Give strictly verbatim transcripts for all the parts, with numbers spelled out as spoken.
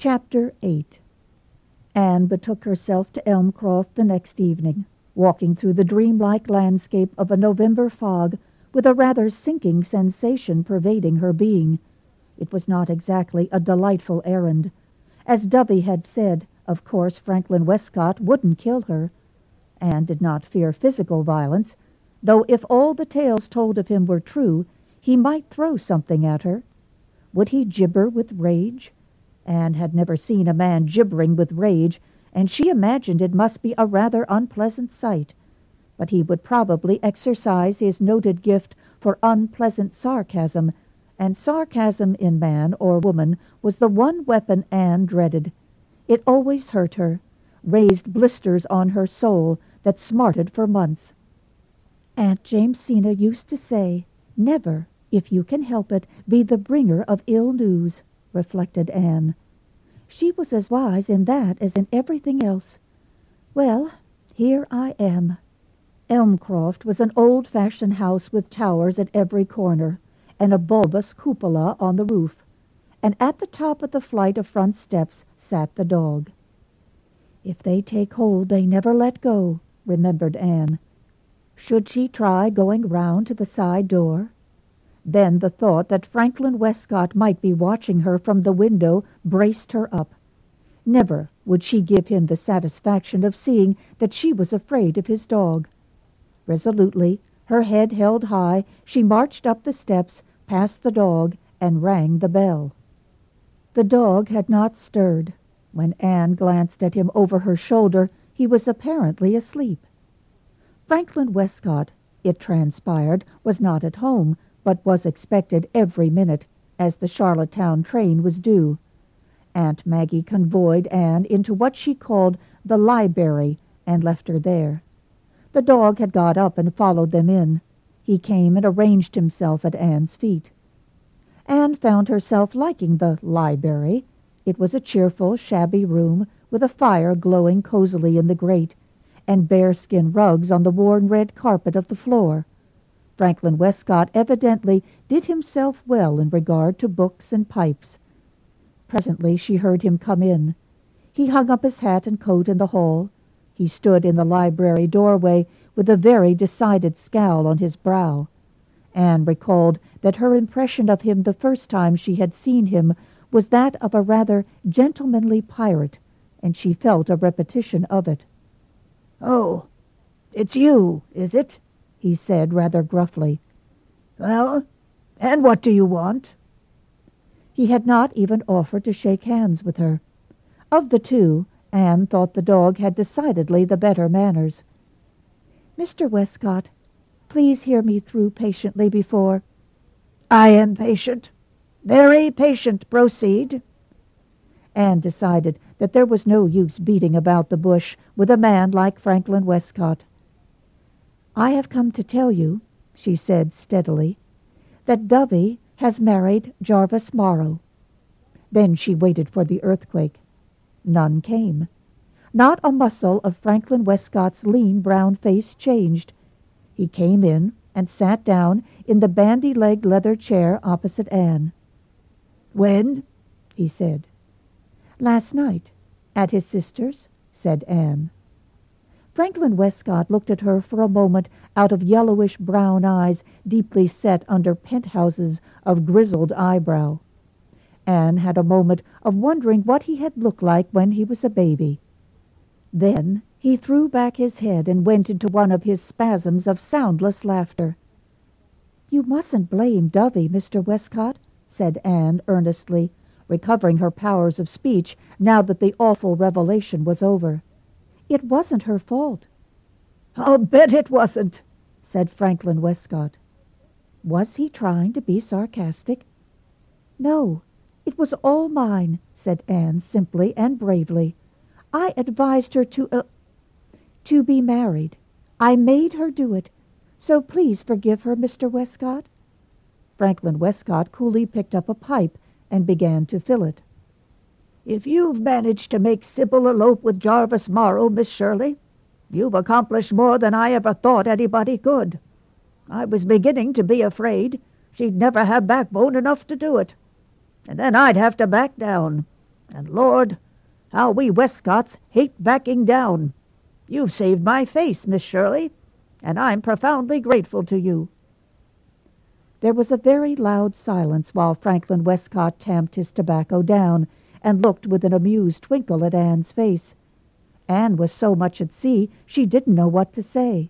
Chapter eight. Anne betook herself to Elmcroft the next evening, walking through the dreamlike landscape of a November fog with a rather sinking sensation pervading her being. It was not exactly a delightful errand. As Dovey had said, of course Franklin Westcott wouldn't kill her. Anne did not fear physical violence, though if all the tales told of him were true, he might throw something at her. Would he gibber with rage? Anne had never seen a man gibbering with rage, and she imagined it must be a rather unpleasant sight. But he would probably exercise his noted gift for unpleasant sarcasm, and sarcasm in man or woman was the one weapon Anne dreaded. It always hurt her, raised blisters on her soul that smarted for months. Aunt Jamesina used to say, "Never, if you can help it, be the bringer of ill news," reflected Anne. She was as wise in that as in everything else. Well, here I am. Elmcroft was an old-fashioned house with towers at every corner, and a bulbous cupola on the roof, and at the top of the flight of front steps sat the dog. If they take hold, they never let go, remembered Anne. Should she try going round to the side door? Then the thought that Franklin Westcott might be watching her from the window braced her up. Never would she give him the satisfaction of seeing that she was afraid of his dog. Resolutely, her head held high, she marched up the steps, past the dog, and rang the bell. The dog had not stirred. When Anne glanced at him over her shoulder, he was apparently asleep. Franklin Westcott, it transpired, was not at home, but was expected every minute, as the Charlottetown train was due. Aunt Maggie convoyed Anne into what she called the library, and left her there. The dog had got up and followed them in. He came and arranged himself at Anne's feet. Anne found herself liking the library. It was a cheerful, shabby room, with a fire glowing cozily in the grate, and bearskin rugs on the worn red carpet of the floor. Franklin Westcott evidently did himself well in regard to books and pipes. Presently she heard him come in. He hung up his hat and coat in the hall. He stood in the library doorway with a very decided scowl on his brow. Anne recalled that her impression of him the first time she had seen him was that of a rather gentlemanly pirate, and she felt a repetition of it. "Oh, it's you, is it?" he said rather gruffly. "Well, and what do you want?" He had not even offered to shake hands with her. Of the two, Anne thought the dog had decidedly the better manners. "Mister Westcott, please hear me through patiently before—" "I am patient. Very patient. Proceed." Anne decided that there was no use beating about the bush with a man like Franklin Westcott. "I have come to tell you," she said steadily, "that Dovey has married Jarvis Morrow." Then she waited for the earthquake. None came. Not a muscle of Franklin Westcott's lean brown face changed. He came in and sat down in the bandy-legged leather chair opposite Anne. "When?" he said. "Last night, at his sister's," said Anne. Franklin Westcott looked at her for a moment out of yellowish brown eyes deeply set under penthouses of grizzled eyebrow. Anne had a moment of wondering what he had looked like when he was a baby. Then he threw back his head and went into one of his spasms of soundless laughter. "You mustn't blame Dovey, Mister Westcott," said Anne earnestly, recovering her powers of speech now that the awful revelation was over. "It wasn't her fault." "I'll bet it wasn't," said Franklin Westcott. Was he trying to be sarcastic? "No, it was all mine," said Anne simply and bravely. "I advised her to, uh, to be married. I made her do it. So please forgive her, Mister Westcott." Franklin Westcott coolly picked up a pipe and began to fill it. "If you've managed to make Sybil elope with Jarvis Morrow, Miss Shirley, you've accomplished more than I ever thought anybody could. I was beginning to be afraid she'd never have backbone enough to do it. And then I'd have to back down. And Lord, how we Westcotts hate backing down. You've saved my face, Miss Shirley, and I'm profoundly grateful to you." There was a very loud silence while Franklin Westcott tamped his tobacco down and looked with an amused twinkle at Anne's face. Anne was so much at sea she didn't know what to say.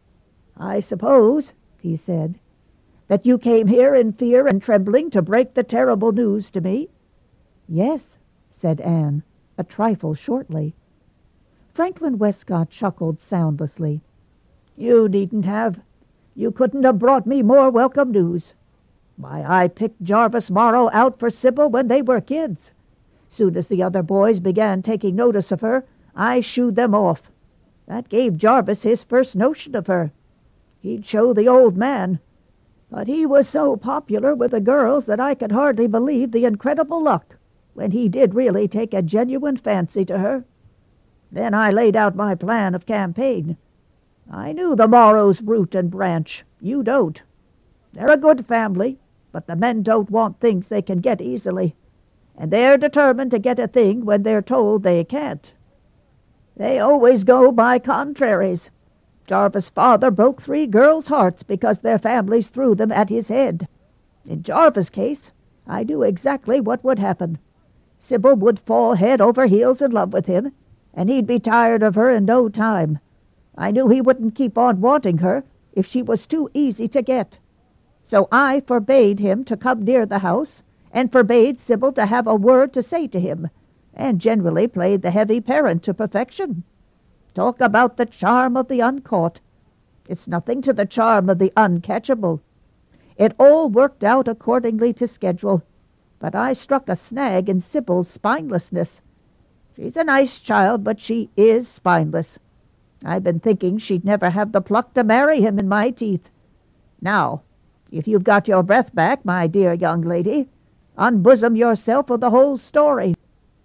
"I suppose," he said, "that you came here in fear and trembling to break the terrible news to me?" "Yes," said Anne, a trifle shortly. Franklin Westcott chuckled soundlessly. "You needn't have. You couldn't have brought me more welcome news. Why, I picked Jarvis Morrow out for Sybil when they were kids. Soon as the other boys began taking notice of her, I shooed them off. That gave Jarvis his first notion of her. He'd show the old man. But he was so popular with the girls that I could hardly believe the incredible luck when he did really take a genuine fancy to her. Then I laid out my plan of campaign. I knew the Morrows' root and branch. You don't. They're a good family, but the men don't want things they can get easily, and they're determined to get a thing when they're told they can't. They always go by contraries. Jarvis' father broke three girls' hearts because their families threw them at his head. In Jarvis' case, I knew exactly what would happen. Sybil would fall head over heels in love with him, and he'd be tired of her in no time. I knew he wouldn't keep on wanting her if she was too easy to get. So I forbade him to come near the house, and forbade Sybil to have a word to say to him, and generally played the heavy parent to perfection. Talk about the charm of the uncaught. It's nothing to the charm of the uncatchable. It all worked out accordingly to schedule, but I struck a snag in Sybil's spinelessness. She's a nice child, but she is spineless. I've been thinking she'd never have the pluck to marry him in my teeth. Now, if you've got your breath back, my dear young lady, unbosom yourself of the whole story."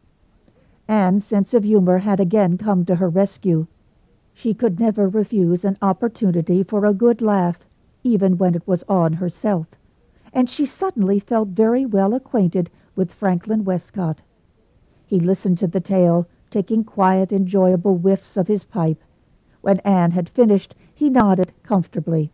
Anne's sense of humor had again come to her rescue. She could never refuse an opportunity for a good laugh, even when it was on herself, and she suddenly felt very well acquainted with Franklin Westcott. He listened to the tale, taking quiet, enjoyable whiffs of his pipe. When Anne had finished, he nodded comfortably.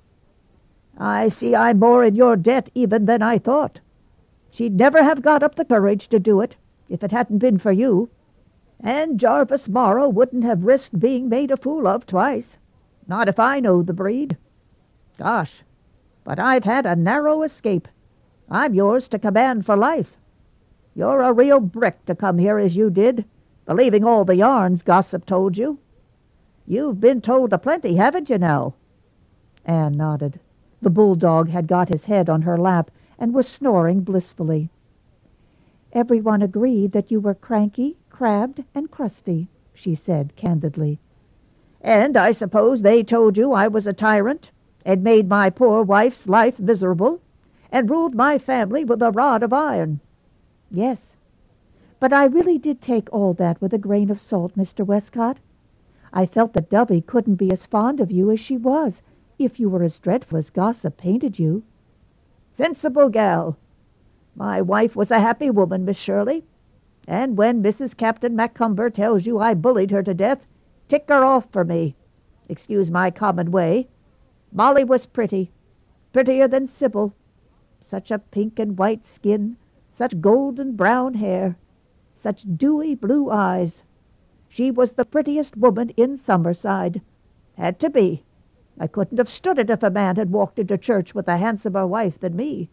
"I see I'm more in your debt even than I thought. She'd never have got up the courage to do it if it hadn't been for you. And Jarvis Morrow wouldn't have risked being made a fool of twice. Not if I know the breed. Gosh, but I've had a narrow escape. I'm yours to command for life. You're a real brick to come here as you did, believing all the yarns gossip told you. You've been told a plenty, haven't you now?" Anne nodded. The bulldog had got his head on her lap and was snoring blissfully. "Everyone agreed that you were cranky, crabbed, and crusty," she said candidly. "And I suppose they told you I was a tyrant, and made my poor wife's life miserable, and ruled my family with a rod of iron." "Yes, but I really did take all that with a grain of salt, Mister Westcott. I felt that Dubby couldn't be as fond of you as she was, if you were as dreadful as gossip painted you." "Sensible gal. My wife was a happy woman, Miss Shirley, and when Missus Captain Macumber tells you I bullied her to death, tick her off for me. Excuse my common way. Molly was pretty, prettier than Sybil. Such a pink and white skin, such golden brown hair, such dewy blue eyes. She was the prettiest woman in Summerside. Had to be. I couldn't have stood it if a man had walked into church with a handsomer wife than me.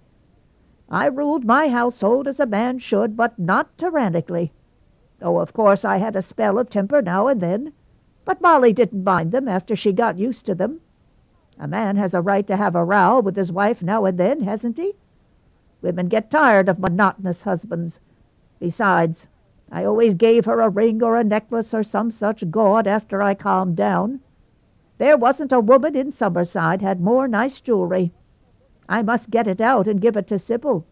I ruled my household as a man should, but not tyrannically. Oh, of course, I had a spell of temper now and then, but Molly didn't mind them after she got used to them. A man has a right to have a row with his wife now and then, hasn't he? Women get tired of monotonous husbands. Besides, I always gave her a ring or a necklace or some such gaud after I calmed down. There wasn't a woman in Summerside had more nice jewelry. I must get it out and give it to Sybil."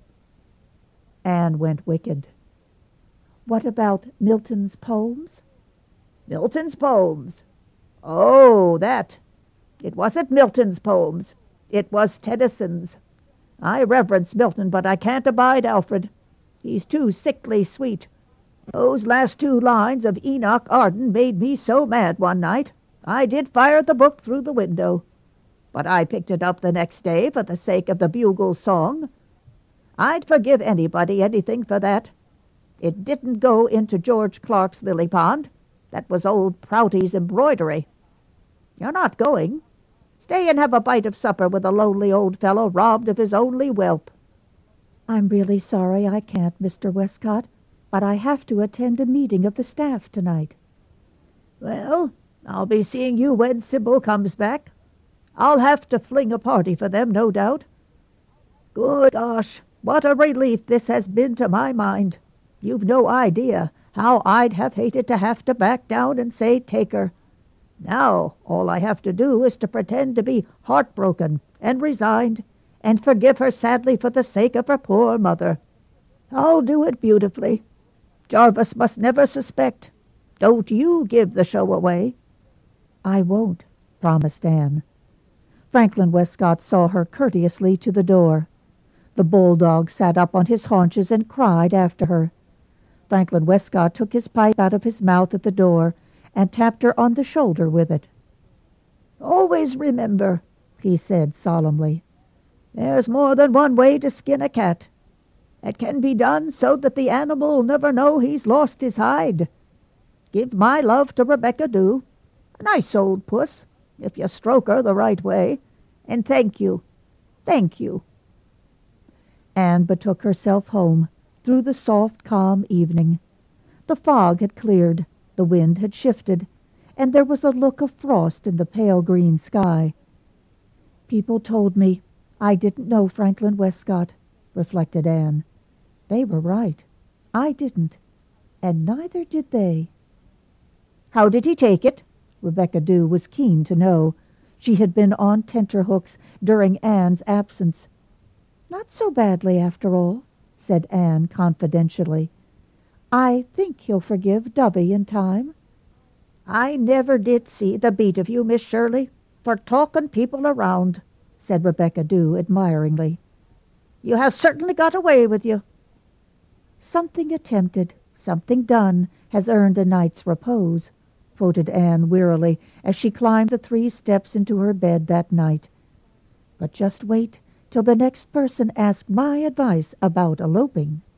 Anne went wicked. "What about Milton's poems?" "Milton's poems? Oh, that. It wasn't Milton's poems. It was Tennyson's. I reverence Milton, but I can't abide Alfred. He's too sickly sweet. Those last two lines of Enoch Arden made me so mad one night, I did fire the book through the window. But I picked it up the next day for the sake of the bugle song. I'd forgive anybody anything for that. It didn't go into George Clark's lily pond. That was old Prouty's embroidery. You're not going. Stay and have a bite of supper with a lonely old fellow robbed of his only whelp. I'm really sorry I can't, Mister Westcott, but I have to attend a meeting of the staff tonight. Well, I'll be seeing you when Sybil comes back. I'll have to fling a party for them, no doubt. Good gosh, what a relief this has been to my mind. You've no idea how I'd have hated to have to back down and say take her. Now all I have to do is to pretend to be heartbroken and resigned, and forgive her sadly for the sake of her poor mother. I'll do it beautifully. Jarvis must never suspect. Don't you give the show away. I won't, promised Anne. Franklin Westcott saw her courteously to the door. The bulldog sat up on his haunches and cried after her. Franklin Westcott took his pipe out of his mouth at the door and tapped her on the shoulder with it. Always remember, he said solemnly, there's more than one way to skin a cat. It can be done so that the animal will never know he's lost his hide. Give my love to Rebecca Dew, a nice old puss, if you stroke her the right way, and thank you, thank you. Anne betook herself home through the soft, calm evening. The fog had cleared, the wind had shifted, and there was a look of frost in the pale green sky. People told me I didn't know Franklin Westcott, reflected Anne. They were right. I didn't, and neither did they. How did he take it? Rebecca Dew was keen to know. She had been on tenterhooks during Anne's absence. Not so badly, after all, said Anne confidentially. I think he'll forgive Dubby in time. I never did see the beat of you, Miss Shirley, for talking people around, said Rebecca Dew admiringly. You have certainly got away with you. Something attempted, something done, has earned a night's repose, quoted Anne wearily as she climbed the three steps into her bed that night. But just wait till the next person asks my advice about eloping.